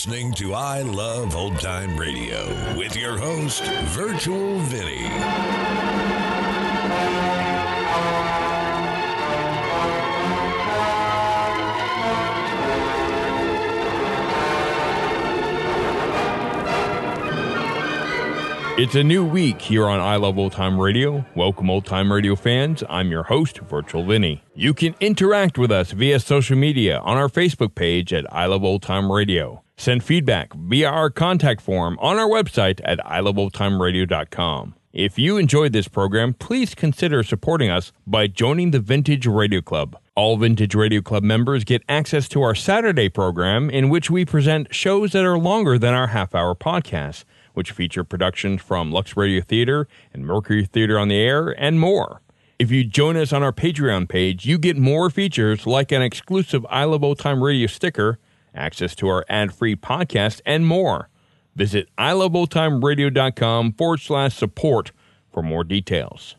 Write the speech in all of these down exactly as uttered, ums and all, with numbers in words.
listening to I Love Old Time Radio with your host, Virtual Vinny. It's a new week here on I Love Old Time Radio. Welcome, Old Time Radio fans. I'm your host, Virtual Vinny. You can interact with us via social media on our Facebook page at I Love Old Time Radio. Send feedback via our contact form on our website at I love old time radio dot com. If you enjoyed this program, please consider supporting us by joining the Vintage Radio Club. All Vintage Radio Club members get access to our Saturday program, in which we present shows that are longer than our half-hour podcasts, which feature productions from Lux Radio Theater and Mercury Theater on the Air, and more. If you join us on our Patreon page, you get more features like an exclusive I Love Old Time Radio sticker, access to our ad-free podcast, and more. Visit I love old time radio dot com forward slash support for more details.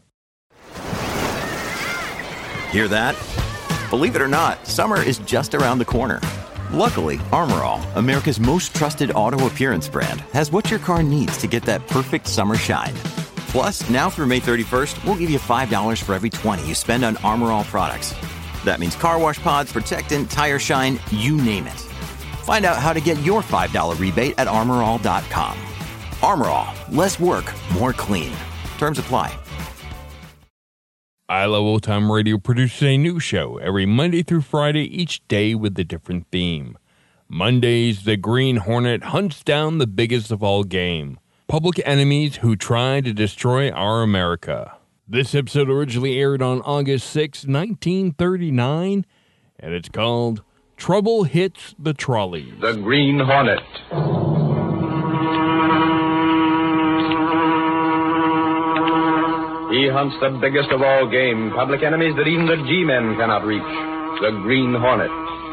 Hear that? Believe it or not, summer is just around the corner. Luckily, Armor All, America's most trusted auto appearance brand, has what your car needs to get that perfect summer shine. Plus, now through May thirty-first, we'll give you five dollars for every twenty dollars you spend on Armor All products. That means car wash pods, protectant, tire shine, you name it. Find out how to get your five dollars rebate at armor all dot com. Armor All, less work, more clean. Terms apply. I Love Old Time Radio produces a new show every Monday through Friday, each day with a different theme. Mondays, the Green Hornet hunts down the biggest of all game, public enemies who try to destroy our America. This episode originally aired on August sixth, nineteen thirty-nine, and it's called Trouble Hits the Trolleys. The Green Hornet. He hunts the biggest of all game, public enemies that even the G-men cannot reach. The Green Hornet.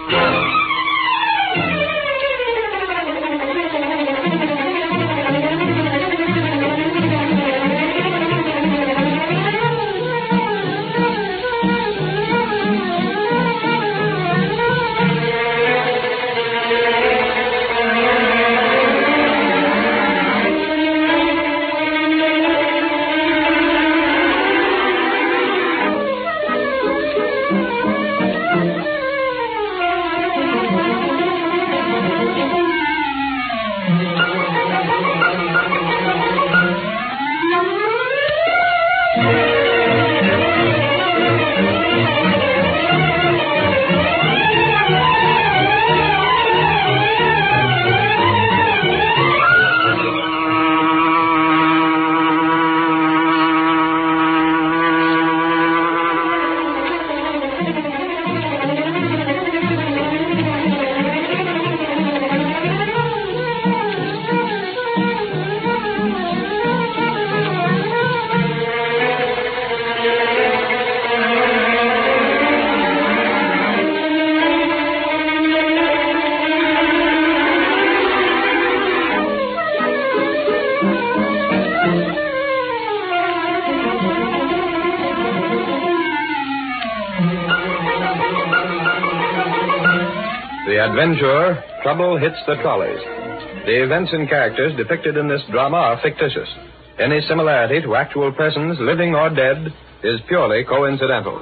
Adventure, Trouble Hits the Trolleys. The events and characters depicted in this drama are fictitious. Any similarity to actual persons, living or dead, is purely coincidental.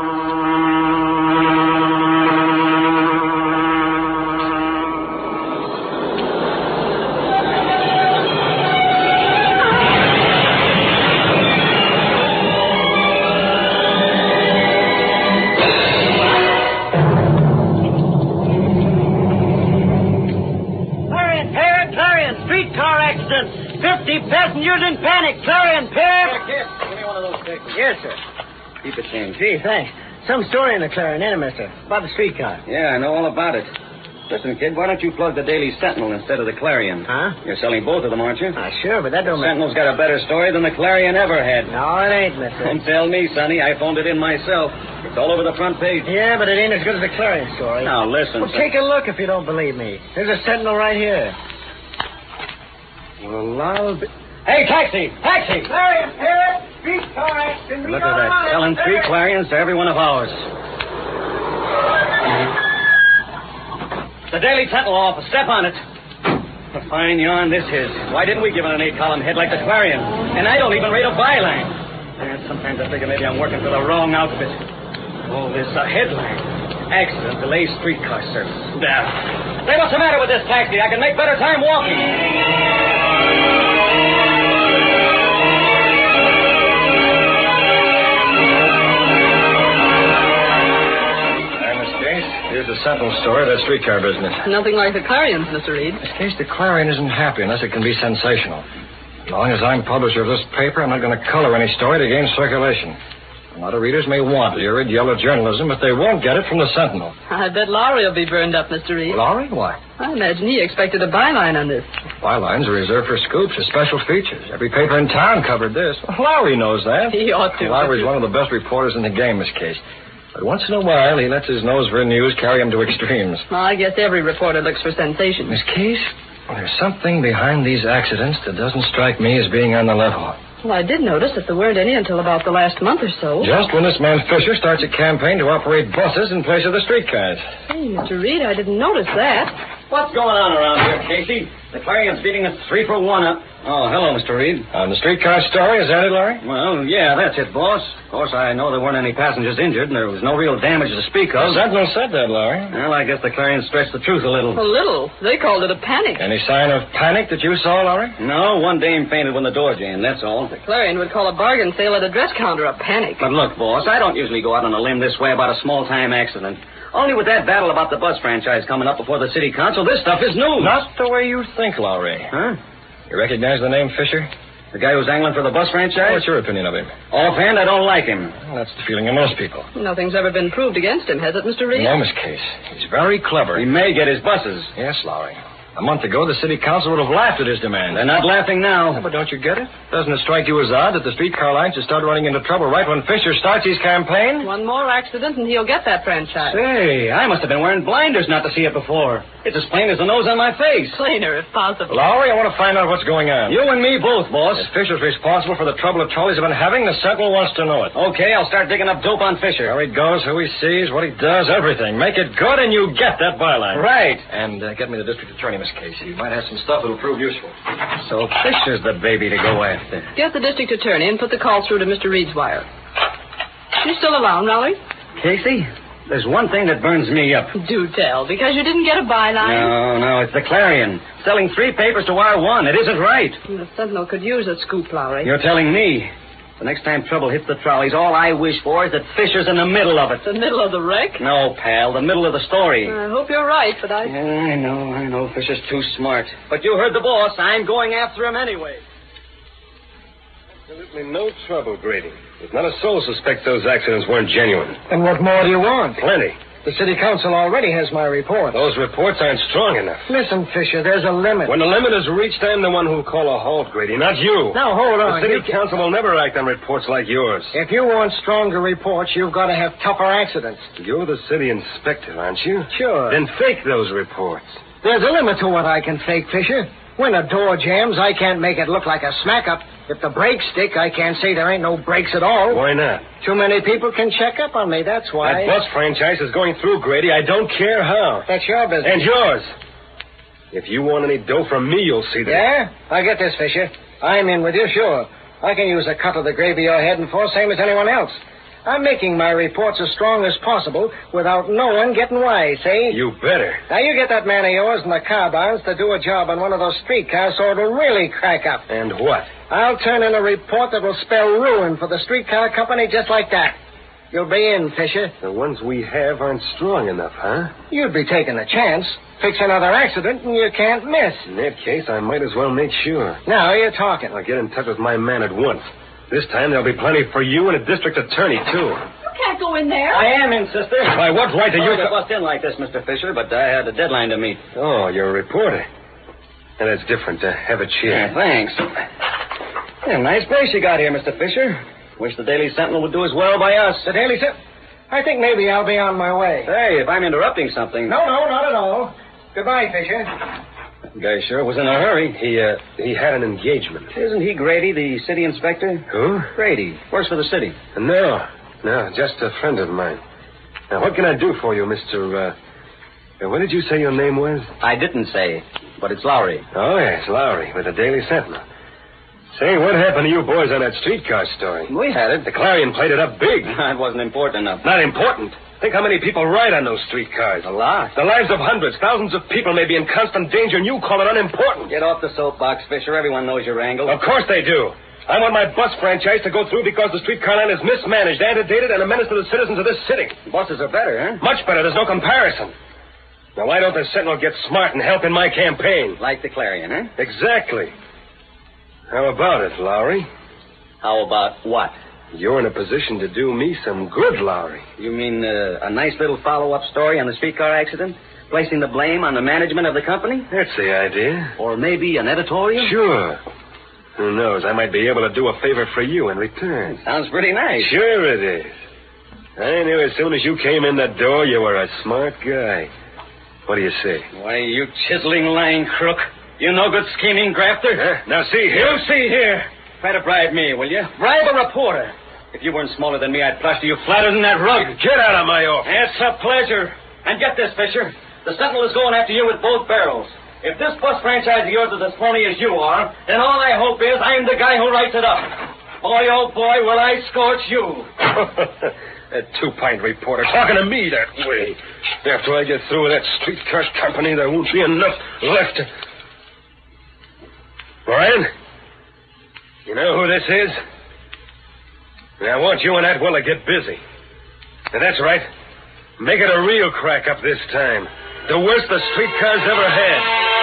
Keep it in. Gee, thanks. Some story in the Clarion, ain't it, mister? About the streetcar. Yeah, I know all about it. Listen, kid, why don't you plug the Daily Sentinel instead of the Clarion? Huh? You're selling both of them, aren't you? Ah, sure, but that don't The matter. Sentinel's got a better story than the Clarion ever had. No, it ain't, mister. Don't tell me, Sonny. I phoned it in myself. It's all over the front page. Yeah, but it ain't as good as the Clarion story. Now, listen, Well, son. take a look if you don't believe me. There's a Sentinel right here. Well, I'll be... Hey, taxi! Taxi! Clarion, here! Streetcar accident. Look at that. Selling three Clarions to every one of ours. The Daily Sentinel office. Step on it. A fine yarn this is. Why didn't we give it an eight-column head like the Clarion? And I don't even rate a byline. And sometimes I figure maybe I'm working for the wrong outfit. Oh, this a headline. Accident delays streetcar service. There. Say, what's the matter with this taxi? I can make better time walking. Here's the Sentinel story of that streetcar business. Nothing like the Clarion's, Mister Reed. This case, the Clarion isn't happy unless it can be sensational. As long as I'm publisher of this paper, I'm not going to color any story to gain circulation. A lot of readers may want lurid yellow journalism, but they won't get it from the Sentinel. I bet Lowry will be burned up, Mister Reed. Lowry? Why? I imagine he expected a byline on this. Bylines are reserved for scoops or special features. Every paper in town covered this. Well, Lowry knows that. He ought to. Lowry's one of the best reporters in the game, Miss Case. But once in a while, he lets his nose for news carry him to extremes. Well, I guess every reporter looks for sensation. Miss Case, there's something behind these accidents that doesn't strike me as being on the level. Well, I did notice that there weren't any until about the last month or so. Just when this man Fisher starts a campaign to operate buses in place of the streetcars. Hey, Mister Reed, I didn't notice that. What's going on around here, Casey? The Clarion's beating us three for one up. Oh, hello, Mister Reed. On the streetcar story, is that it, Larry? Well, yeah, that's it, boss. Of course, I know there weren't any passengers injured, and there was no real damage to speak of. The Sentinel said that, Larry. Well, I guess the Clarion stretched the truth a little. A little. They called it a panic. Any sign of panic that you saw, Larry? No, one dame fainted when the door jammed, that's all. The Clarion would call a bargain sale at a dress counter a panic. But look, boss, I don't usually go out on a limb this way about a small-time accident. Only with that battle about the bus franchise coming up before the city council, this stuff is news. Not the way you think, Lowry. Huh? You recognize the name Fisher? The guy who's angling for the bus franchise? What's your opinion of him? Offhand, I don't like him. Well, that's the feeling of most people. Nothing's ever been proved against him, has it, Mister Reed? No, Miss Case. He's very clever. He may get his buses. Yes, Lowry. A month ago, the city council would have laughed at his demand. They're not laughing now. Yeah, but don't you get it? Doesn't it strike you as odd that the streetcar lines should start running into trouble right when Fisher starts his campaign? One more accident and he'll get that franchise. Say, I must have been wearing blinders not to see it before. It's as plain as the nose on my face. Plainer, if possible. Lowry, I want to find out what's going on. You and me both, boss. If Fisher's responsible for the trouble the trolleys have been having, the Sentinel wants to know it. Okay, I'll start digging up dope on Fisher. Where he goes, who he sees, what he does, everything. Make it good and you get that byline. Right. And uh, get me the district attorney, Miss Casey. You might have some stuff that'll prove useful. So Fisher's the baby to go after. Get the district attorney and put the call through to Mister Reed's wire. You still around, Lowry? Casey, there's one thing that burns me up. Do tell, because you didn't get a byline. No, no, it's the Clarion. Selling three papers to wire one. It isn't right. The Sentinel could use a scoop, Lowry. You're telling me. The next time trouble hits the trolleys, all I wish for is that Fisher's in the middle of it. The middle of the wreck? No, pal, the middle of the story. I hope you're right, but I... Yeah, I know, I know. Fisher's too smart. But you heard the boss. I'm going after him anyway. Absolutely no trouble, Grady. There's not a soul suspects those accidents weren't genuine. And what more do you want? Plenty. The city council already has my report. Those reports aren't strong enough. Listen, Fisher, there's a limit. When the limit is reached, I'm the one who'll call a halt, Grady, not you. Now, hold on. The city You- council will never act on reports like yours. If you want stronger reports, you've got to have tougher accidents. You're the city inspector, aren't you? Sure. Then fake those reports. There's a limit to what I can fake, Fisher. When a door jams, I can't make it look like a smack-up. If the brakes stick, I can't say there ain't no brakes at all. Why not? Too many people can check up on me, that's why. That bus franchise is going through, Grady. I don't care how. That's your business. And yours. If you want any dough from me, you'll see that. Yeah? I get this, Fisher. I'm in with you, sure. I can use a cut of the gravy you're heading for, same as anyone else. I'm making my reports as strong as possible without no one getting wise, see? You better. Now, you get that man of yours in the car barns to do a job on one of those streetcars so it'll really crack up. And what? I'll turn in a report that will spell ruin for the streetcar company just like that. You'll be in, Fisher. The ones we have aren't strong enough, huh? You'd be taking a chance. Fix another accident and you can't miss. In that case, I might as well make sure. Now you're talking. I'll get in touch with my man at once. This time there'll be plenty for you and a district attorney, too. You can't go in there. I am in, sister. By what right do you... Sorry to bust in like this, Mister Fisher, but I had a deadline to meet. Oh, you're a reporter. And that's different. Uh, have a chair. Yeah, thanks. Yeah, nice place you got here, Mister Fisher. Wish the Daily Sentinel would do as well by us. The Daily Sentinel? I think maybe I'll be on my way. Hey, if I'm interrupting something... No, no, not at all. Goodbye, Fisher. Guy sure was in a hurry. He, uh, he had an engagement. Isn't he Grady, the city inspector? Who? Grady. Works for the city. No, no, just a friend of mine. Now, what can I do for you, Mister Uh, And what did you say your name was? I didn't say, but it's Lowry. Oh, yes, Lowry, with the Daily Sentinel. Say, what happened to you boys on that streetcar story? We had it. The Clarion played it up big. It wasn't important enough. Not important. Think how many people ride on those streetcars. A lot. The lives of hundreds, thousands of people may be in constant danger, and you call it unimportant. Get off the soapbox, Fisher. Everyone knows your angle. Of course they do. I want my bus franchise to go through because the streetcar line is mismanaged, antedated, and a menace to the citizens of this city. Buses are better, huh? Much better. There's no comparison. Now, why don't the Sentinel get smart and help in my campaign? Like the Clarion, huh? Exactly. How about it, Lowry? How about what? You're in a position to do me some good, Lowry. You mean uh, a nice little follow-up story on the streetcar accident? Placing the blame on the management of the company? That's the idea. Or maybe an editorial? Sure. Who knows? I might be able to do a favor for you in return. Sounds pretty nice. Sure it is. I knew as soon as you came in the door you were a smart guy. What do you say? Why, you chiseling lying crook. You no good scheming grafter. Huh? Now, see here. You see here. Try to bribe me, will you? Bribe a reporter. If you weren't smaller than me, I'd plaster you flatter than that rug. Get out of my office. It's a pleasure. And get this, Fisher. The Sentinel is going after you with both barrels. If this bus franchise of yours is as phony as you are, then all I hope is I'm the guy who writes it up. Boy, oh boy, will I scorch you. That two-pint reporter talking to me that way. After I get through with that streetcar company, there won't be enough left to... Moran? You know who this is? I want you and Atwell to get busy. And that's right. Make it a real crack-up this time. The worst the streetcars ever had.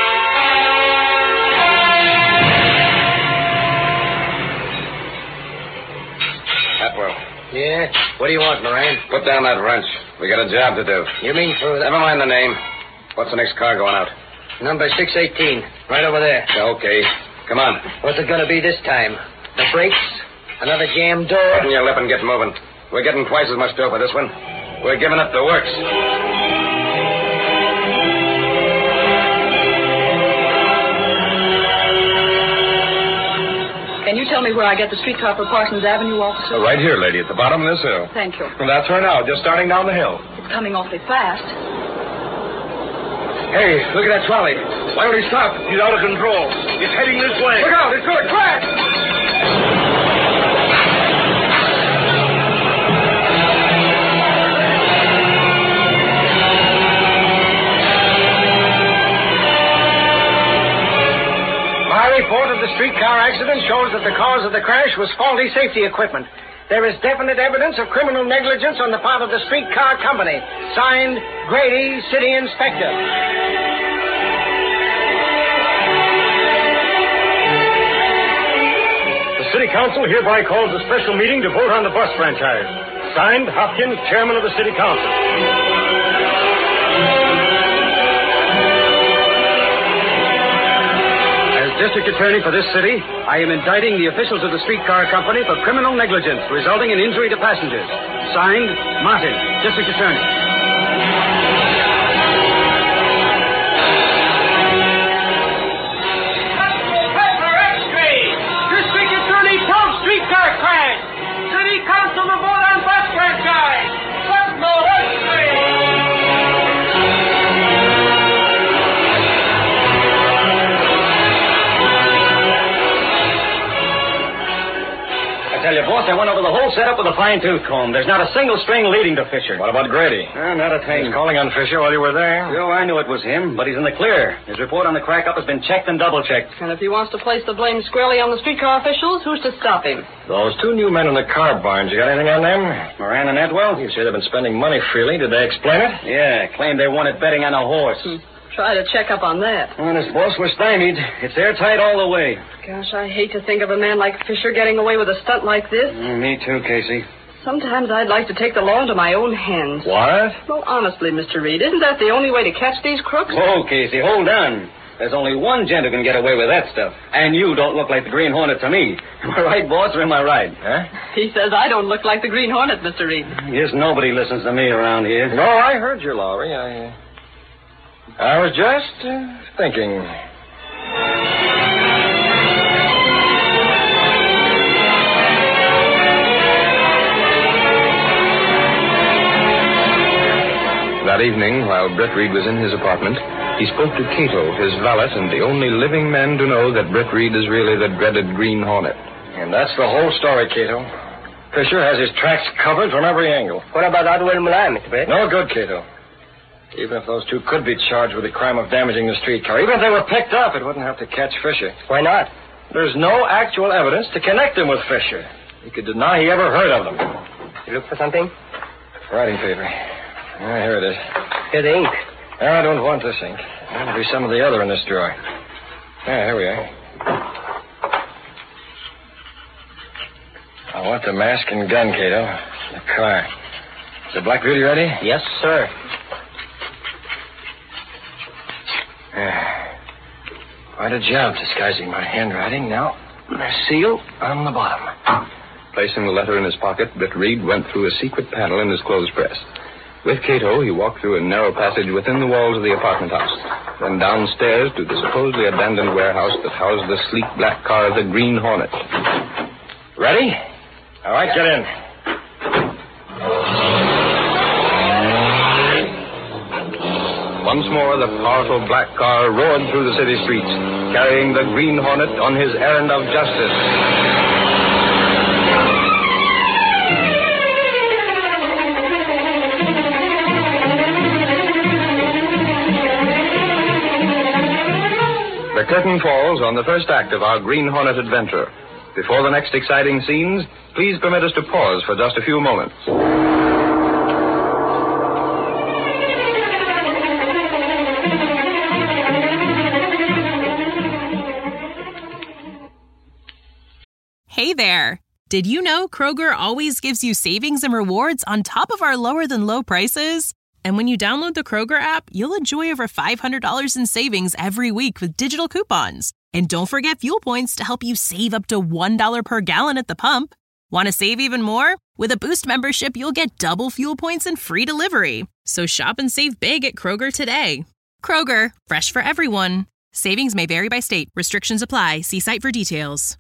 Atwell. Yeah? What do you want, Moran? Put down that wrench. We got a job to do. You mean for the... Never mind the name. What's the next car going out? Number six eighteen. Right over there. Okay. Come on. What's it going to be this time? The brakes? Another jammed door? Open your lip and get moving. We're getting twice as much dough for this one. We're giving up the works. Can you tell me where I get the streetcar for Parsons Avenue, officer? Right here, lady, at the bottom of this hill. Thank you. Well, that's her now, just starting down the hill. It's coming awfully fast. Hey, look at that trolley. Why don't he stop? He's out of control. He's heading this way. Look out, it's going to crash! My report of the streetcar accident shows that the cause of the crash was faulty safety equipment. There is definite evidence of criminal negligence on the part of the streetcar company. Signed, Grady, City Inspector. The City Council hereby calls a special meeting to vote on the bus franchise. Signed, Hopkins, Chairman of the City Council. District Attorney for this city, I am indicting the officials of the streetcar company for criminal negligence resulting in injury to passengers. Signed, Martin, District Attorney. Paper X-ray! District Attorney proves streetcar crash! City Council to vote on bus franchise! Paper X-ray! I tell you, boss, I went over the whole setup with a fine-tooth comb. There's not a single string leading to Fisher. What about Grady? Uh, not a thing. He's calling on Fisher while you were there. Oh, I knew it was him, but he's in the clear. His report on the crack-up has been checked and double-checked. And if he wants to place the blame squarely on the streetcar officials, who's to stop him? Those two new men in the car barns, you got anything on them? Moran and Atwell? You say they've been spending money freely. Did they explain it? Yeah, claimed they won it betting on a horse. Hmm. Try to check up on that. Honest, boss, we're stymied. It's airtight all the way. Gosh, I hate to think of a man like Fisher getting away with a stunt like this. Mm, me too, Casey. Sometimes I'd like to take the law into my own hands. What? Well, honestly, Mister Reed, isn't that the only way to catch these crooks? Whoa, Casey, hold on. There's only one gent who can get away with that stuff. And you don't look like the Green Hornet to me. Am I right, boss, or am I right? Huh? He says I don't look like the Green Hornet, Mister Reed. Yes, nobody listens to me around here. No, I heard you, Lowry. I, uh, I was just uh, thinking. That evening, while Britt Reed was in his apartment, he spoke to Cato, his valet, and the only living man to know that Britt Reed is really the dreaded Green Hornet. And that's the whole story, Cato. Fisher has his tracks covered from every angle. What about Otwell and Milan, Mister Britt? No good, Cato. Even if those two could be charged with the crime of damaging the streetcar, even if they were picked up, it wouldn't have to catch Fisher. Why not? There's no actual evidence to connect him with Fisher. He could deny he ever heard of them. You look for something? Writing paper. Ah, here it is. Here's the ink. No, I don't want this ink. There'll be some of the other in this drawer. Yeah, here we are. I want the mask and gun, Cato. The car. Is the Black Beauty ready? Yes, sir. Yeah. Quite a job disguising my handwriting. Now, the seal on the bottom. Placing the letter in his pocket, Britt Reed went through a secret panel in his clothes press. With Cato, he walked through a narrow passage within the walls of the apartment house, then downstairs to the supposedly abandoned warehouse that housed the sleek black car of the Green Hornet. Ready? All right, get in. Once more, the powerful black car roared through the city streets, carrying the Green Hornet on his errand of justice. The curtain falls on the first act of our Green Hornet adventure. Before the next exciting scenes, please permit us to pause for just a few moments. Hey there! Did you know Kroger always gives you savings and rewards on top of our lower-than-low prices? And when you download the Kroger app, you'll enjoy over five hundred dollars in savings every week with digital coupons. And don't forget fuel points to help you save up to one dollar per gallon at the pump. Want to save even more? With a Boost membership, you'll get double fuel points and free delivery. So shop and save big at Kroger today. Kroger, fresh for everyone. Savings may vary by state. Restrictions apply. See site for details.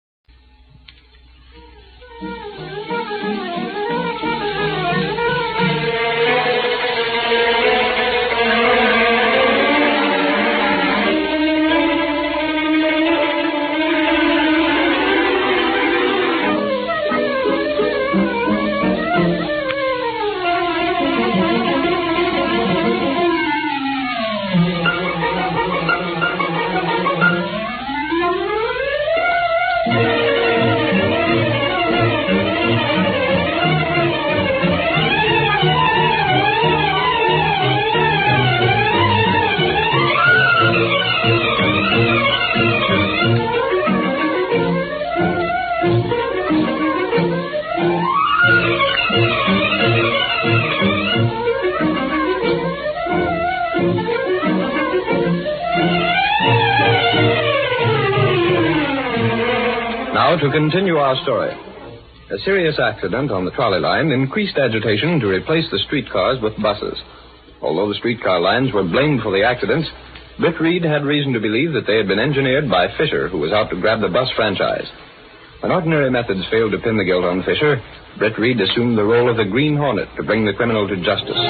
Now, to continue our story. A serious accident on the trolley line increased agitation to replace the streetcars with buses. Although the streetcar lines were blamed for the accidents, Britt Reed had reason to believe that they had been engineered by Fisher, who was out to grab the bus franchise. When ordinary methods failed to pin the guilt on Fisher, Britt Reed assumed the role of the Green Hornet to bring the criminal to justice.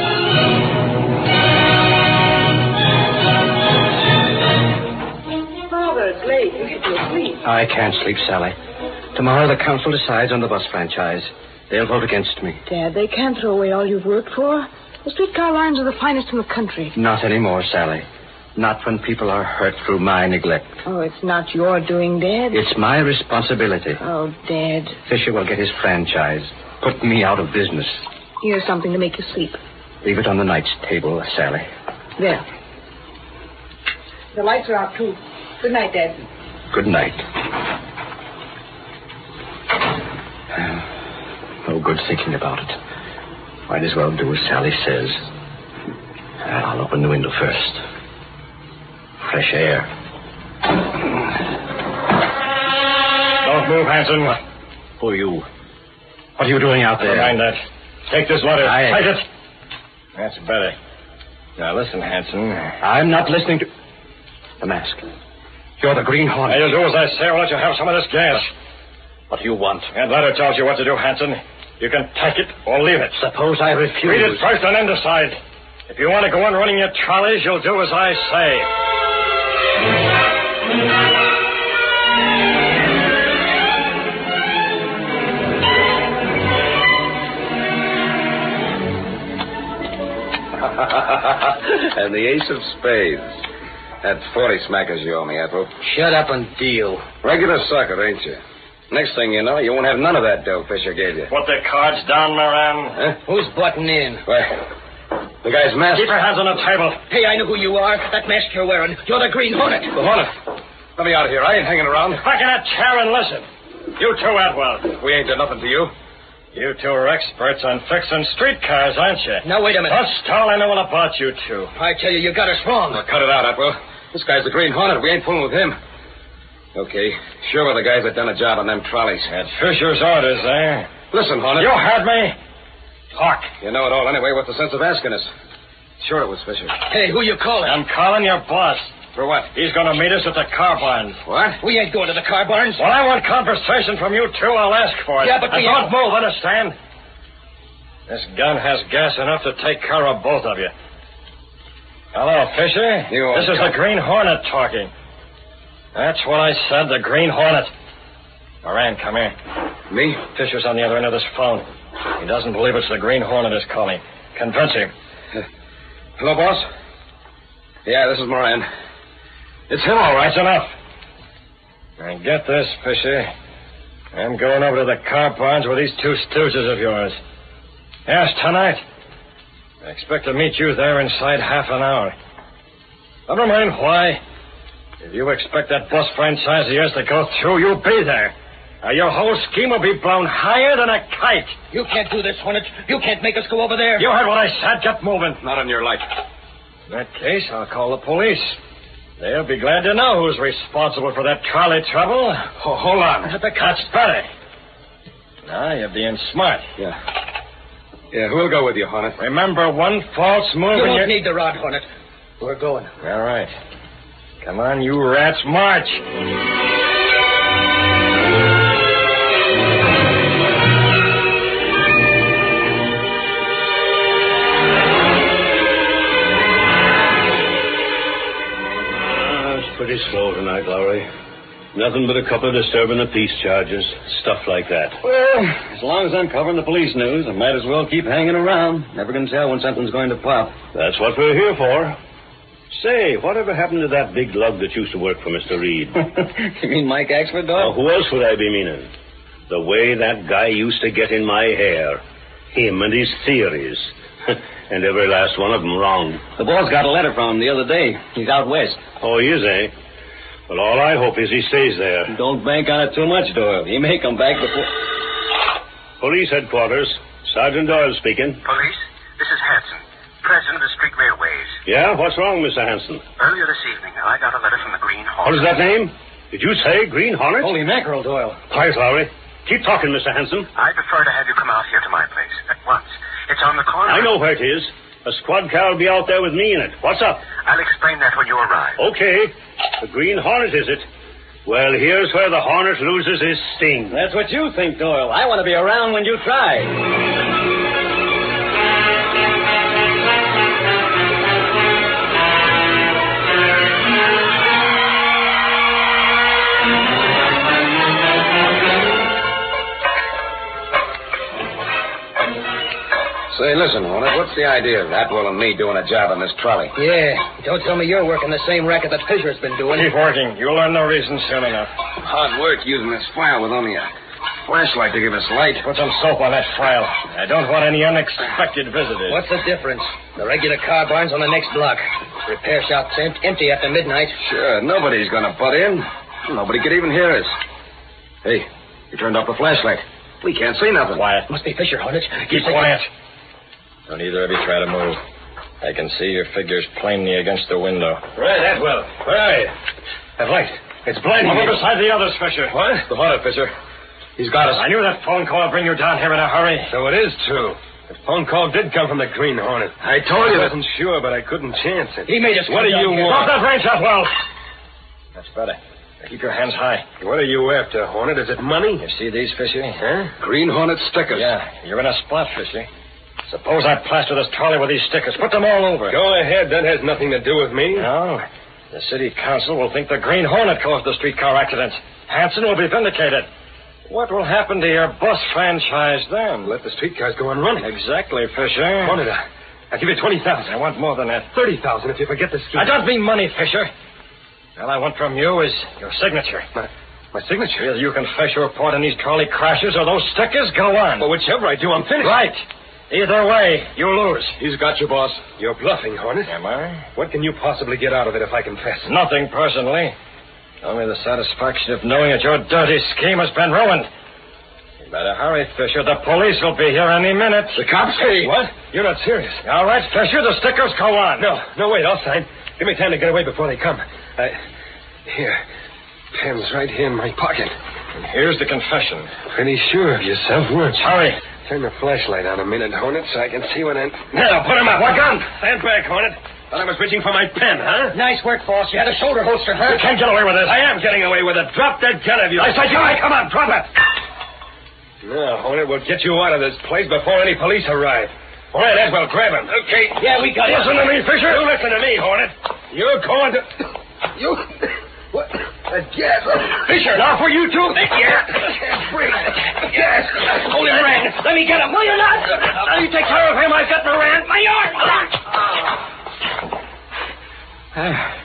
Father, it's late. You should be asleep. I can't sleep, Sally. Tomorrow the council decides on the bus franchise. They'll vote against me. Dad, they can't throw away all you've worked for. The streetcar lines are the finest in the country. Not anymore, Sally. Not when people are hurt through my neglect. Oh, it's not your doing, Dad. It's my responsibility. Oh, Dad. Fisher will get his franchise. Put me out of business. Here's something to make you sleep. Leave it on the night's table, Sally. There. The lights are out, too. Good night, Dad. Good night. No good thinking about it. Might as well do as Sally says. I'll open the window first. Fresh air. Don't move, Hanson. Who are you? What are you doing out there? Never mind that. Take this letter. I... Take it. That's better. Now, listen, Hanson. I'm not listening to... The mask. You're the Green Hornet. Now, you'll do as I say, or I'll let you have some of this gas. What do you want? That letter tells you what to do, Hanson. You can take it or leave it. Suppose I refuse. Read it first and then decide. If you want to go on running your trolleys, you'll do as I say. And the ace of spades. That's forty smackers you owe me, Ethel. Shut up and deal. Regular sucker, ain't you? Next thing you know, you won't have none of that dough Fisher gave you. Put the cards down, Moran. Huh? Who's butting in? Well, the guy's mask. Keep your hands on the table. Hey, I know who you are. That mask you're wearing. You're the Green Hornet. The Hornet? Let me out of here. I ain't hanging around. Back in that chair and listen. You too, Atwell. We ain't done nothing to you. You two are experts on fixing streetcars, aren't you? Now, wait a minute. That's all I know about you two. I tell you, you got us wrong. Well, cut it out, Atwell. This guy's the Green Hornet. We ain't fooling with him. Okay, sure we're the guys that done a job on them trolleys. At Fisher's orders, eh? Listen, Hornet. You heard me. Talk. You know it all anyway. What's the sense of asking us? Sure it was Fisher. Hey, who you calling? I'm calling your boss. For what? He's going to meet us at the car barns. What? We ain't going to the car barns. Well, I want conversation from you two. I'll ask for it. Yeah, but and we don't ain't... move, understand? This gun has gas enough to take care of both of you. Hello, Fisher. You this is come. the Green Hornet talking. That's what I said, the Green Hornet. Moran, come here. Me? Fisher's on the other end of this phone. He doesn't believe it's the Green Hornet is calling. Convince him. Uh, hello, boss? Yeah, this is Moran. It's him, all right. That's enough. And get this, Fisher. I'm going over to the car barns with these two stooges of yours. Yes, tonight. I expect to meet you there inside half an hour. Never mind why. If you expect that bus franchise of yours to go through, you'll be there. Or your whole scheme will be blown higher than a kite. You can't do this, Hornet. You can't make us go over there. You heard what I said. Get moving. Not on your life. In that case, I'll call the police. They'll be glad to know who's responsible for that trolley trouble. Oh, hold on. That's better. Now, you're being smart. Yeah. Yeah, who'll go with you, Hornet? Remember, one false move You and won't you're... need the rod, Hornet. We're going. All right. Come on, you rats, march. Uh, it's pretty slow tonight, Lowry. Nothing but a couple of disturbing the peace charges, stuff like that. Well, as long as I'm covering the police news, I might as well keep hanging around. Never can tell when something's going to pop. That's what we're here for. Say, whatever happened to that big lug that used to work for Mister Reed? You mean Mike Axford, dog? Now, who else would I be meaning? The way that guy used to get in my hair. Him and his theories. And every last one of them wrong. The boss got a letter from him the other day. He's out west. Oh, he is, eh? Well, all I hope is he stays there. Don't bank on it too much, Doyle. He may come back before... Police headquarters. Sergeant Doyle speaking. Police, this is Hanson, president of the Street Railways. Yeah? What's wrong, Mister Hanson? Earlier this evening, I got a letter from the Green Hornet. What is that name? Did you say Green Hornet? Holy mackerel, Doyle. Quiet, Lowry. Keep talking, Mister Hanson. I prefer to have you come out here to my place at once. It's on the corner. I know where it is. A squad car will be out there with me in it. What's up? I'll explain that when you arrive. Okay. The Green Hornet, is it? Well, here's where the Hornet loses his sting. That's what you think, Doyle. I want to be around when you try. Say, listen, Hornet, what's the idea of Atwell and me doing a job on this trolley? Yeah. Don't tell me you're working the same racket that Fisher's been doing. Keep working. You'll learn no reason soon enough. Hard work using this file with only a flashlight to give us light. Put some soap on that file. I don't want any unexpected visitors. What's the difference? The regular car barn's on the next block. Repair shop's em- empty after midnight. Sure, nobody's gonna butt in. Nobody could even hear us. Hey, you turned off the flashlight. We can't see nothing. Quiet. Must be Fisher, Hornet. Keep quiet. Don't either of you try to move. I can see your figures plainly against the window. Right, Atwell. Where are you? That light. It's blinding me. Over beside the others, Fisher. What? The Hornet, Fisher. He's got us. I knew that phone call would bring you down here in a hurry. So it is true. The phone call did come from the Green Hornet. I told you I that. wasn't sure, but I couldn't chance it. He made us What come do down you here. want? Drop that range up, well. That's better. Keep your hands high. What are you after, Hornet? Is it money? You see these, Fisher? Huh? Green Hornet stickers. Yeah, you're in a spot, Fisher. Suppose I plaster this trolley with these stickers. Put them all over. Go ahead. That has nothing to do with me. No. The city council will think the Green Hornet caused the streetcar accident. Hanson will be vindicated. What will happen to your bus franchise then? Let the streetcars go on running. Exactly, Fisher. Hornet, I'll give you twenty thousand. I want more than that. Thirty thousand if you forget the street. I don't mean money, Fisher. All I want from you is your signature. My, my signature? Either you confess your part in these trolley crashes or those stickers go on. Well, whichever I do, I'm finished. Right. Either way, you lose. He's got you, boss. You're bluffing, Hornet. Am I? What can you possibly get out of it if I confess? Nothing, personally. Only the satisfaction of knowing that your dirty scheme has been ruined. You better hurry, Fisher. The police will be here any minute. The cops? Hey. What? You're not serious. All right, Fisher, the stickers go on. No, no, wait, I'll sign. Give me time to get away before they come. I... Here. Pen's right here in my pocket. And here's the confession. Pretty sure of yourself, weren't you? Hurry. Turn the flashlight on a minute, Hornet, so I can see what I'm... Now, put him up. What gun? Stand back, Hornet. Thought I was reaching for my pen, huh? Nice work, boss. You had a shoulder holster, huh? You can't get away with this. I am getting away with it. Drop that gun of yours. I said you might. Come on, drop it. No, Hornet, we'll get you out of this place before any police arrive. All right, Aswell, grab him. Okay. Yeah, we got it. Listen to me, Fisher. You listen to me, Hornet. You're going to... You... What? A gas. Fisher, now for you too. Yeah. Breathe. Gas. Hold him, Moran. Let me get him. Will you not? Now you take care of him. I've got Moran. My arm. Ah.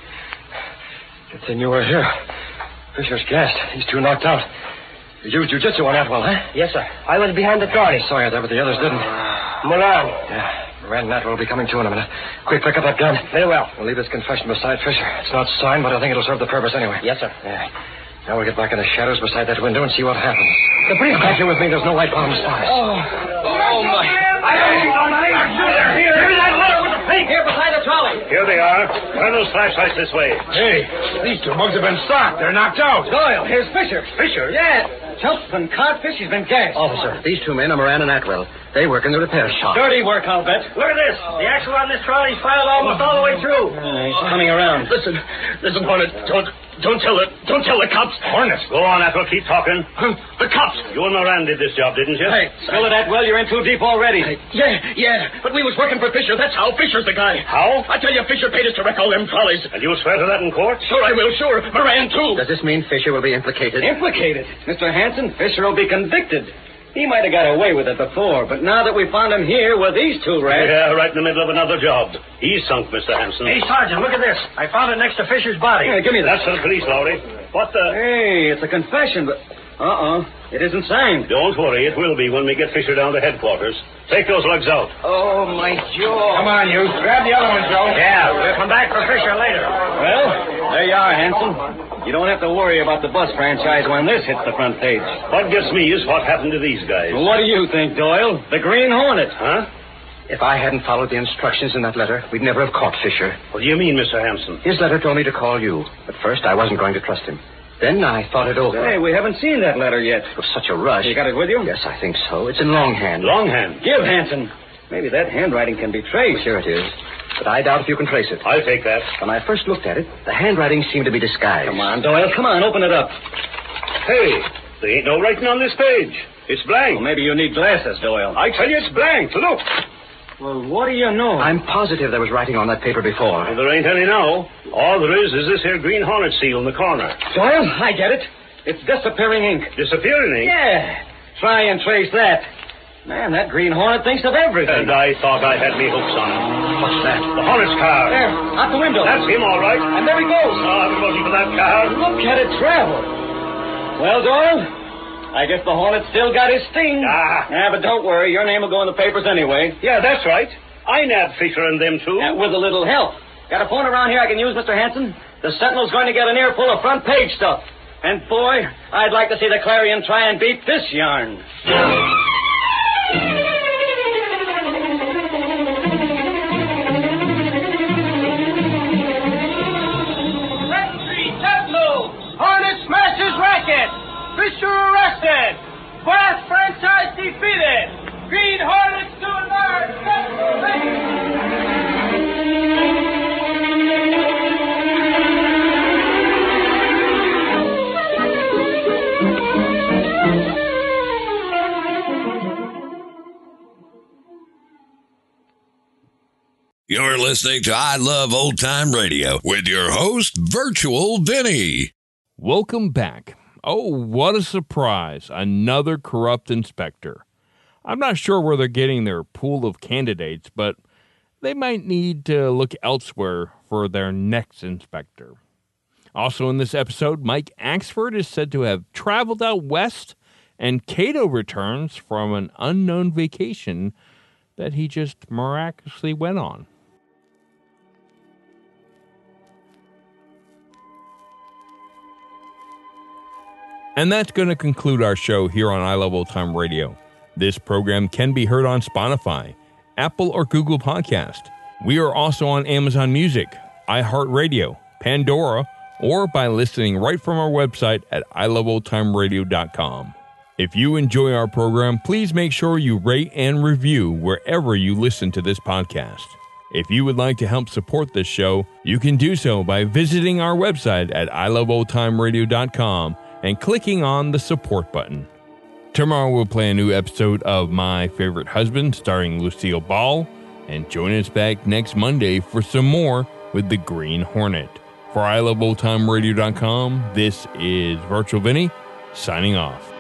Good thing you were here. Fisher's gassed. He's too knocked out. You used jujitsu on Atwell, huh? Yes, sir. I was behind the trolley. Saw you there, but the others didn't. Moran. Yeah. Moran and Atwell will be coming too in a minute. Quick, pick up that gun. Very well. We'll leave this confession beside Fisher. It's not signed, but I think it'll serve the purpose anyway. Yes, sir. Yeah. Now we'll get back in the shadows beside that window and see what happens. The brief back here with me. There's no light on the spot. Oh. Oh, my. I don't need no money. They're here. Here's that letter with the pink here beside the trolley. Here they are. Turn those flashlights this way. Hey, these two mugs have been stopped. They're knocked out. Doyle, here's Fisher. Fisher? Yeah. Chelston, Codfish, he's been gassed. Officer, these two men are Moran and Atwell. They work in the repair shop. Dirty work, I'll bet. Look at this. The axle on this trolley's filed almost all the way through. Uh, he's coming around. Listen, listen, Hornet. Don't, don't tell the, don't tell the cops. Hornet. Go on, Atwell. Keep talking. The cops. You and Moran did this job, didn't you? Hey, spill it, Atwell. You're in too deep already. Hey, yeah, yeah. But we was working for Fisher. That's how. Fisher's the guy. How? I tell you, Fisher paid us to wreck all them trolleys. And you'll swear to that in court? Sure I will, sure. Moran, too. Does this mean Fisher will be implicated? Implicated? Mister Hanson, Fisher will be convicted. He might have got away with it before, but now that we found him here with these two rats... Yeah, right in the middle of another job. He's sunk, Mister Hanson. Hey, Sergeant, look at this. I found it next to Fisher's body. Here, give me that. That's for the police, Lowry. What the... Hey, it's a confession, but... Uh-uh. It isn't signed. Don't worry. It will be when we get Fisher down to headquarters. Take those lugs out. Oh, my jaw. Come on, you. Grab the other one, Joe. Yeah, we'll come back for Fisher later. Well, there you are, Hanson. You don't have to worry about the bus franchise when this hits the front page. What gets me is what happened to these guys. Well, what do you think, Doyle? The Green Hornet. Huh? If I hadn't followed the instructions in that letter, we'd never have caught Fisher. What do you mean, Mister Hanson? His letter told me to call you. At first, I wasn't going to trust him. Then I thought it over. Hey, we haven't seen that letter yet. It was such a rush. You got it with you? Yes, I think so. It's in longhand. Longhand? Give, Hanson. Maybe that handwriting can be traced. Sure it is. But I doubt if you can trace it. I'll take that. When I first looked at it, the handwriting seemed to be disguised. Come on, Doyle. Come on, open it up. Hey, there ain't no writing on this page. It's blank. Well, maybe you need glasses, Doyle. I tell you, it's blank. Look. Well, what do you know? I'm positive there was writing on that paper before. Well, there ain't any now. All there is is this here Green Hornet seal in the corner. Doyle, I get it. It's disappearing ink. Disappearing ink? Yeah. Try and trace that. Man, that Green Hornet thinks of everything. And I thought I had me hooks on him. What's that? The Hornet's car. There, out the window. That's him, all right. And there he goes. Oh, I've been looking for that car. Look at it travel. Well, Doyle, I guess the Hornet still got his sting. Ah. Yeah, but don't worry. Your name will go in the papers anyway. Yeah, that's right. I nabbed Fisher and them, too. Uh, with a little help. Got a phone around here I can use, Mister Hanson? The Sentinel's going to get an earful of front page stuff. And, boy, I'd like to see the Clarion try and beat this yarn. Sentinel! Hornet smashes racket! Fisher arrested! Brass franchise defeated! Green Hornets to You're listening to I Love Old Time Radio with your host, Virtual Vinny. Welcome back. Oh, what a surprise. Another corrupt inspector. I'm not sure where they're getting their pool of candidates, but they might need to look elsewhere for their next inspector. Also in this episode, Mike Axford is said to have traveled out west, and Kato returns from an unknown vacation that he just miraculously went on. And that's going to conclude our show here on I Love Old Time Radio. This program can be heard on Spotify, Apple or Google Podcast. We are also on Amazon Music, iHeartRadio, Pandora, or by listening right from our website at i love old time radio dot com. If you enjoy our program, please make sure you rate and review wherever you listen to this podcast. If you would like to help support this show, you can do so by visiting our website at i love old time radio dot com and clicking on the support button. Tomorrow we'll play a new episode of My Favorite Husband starring Lucille Ball, and join us back next Monday for some more with the Green Hornet. For i love old time radio dot com, this is Virtual Vinny signing off.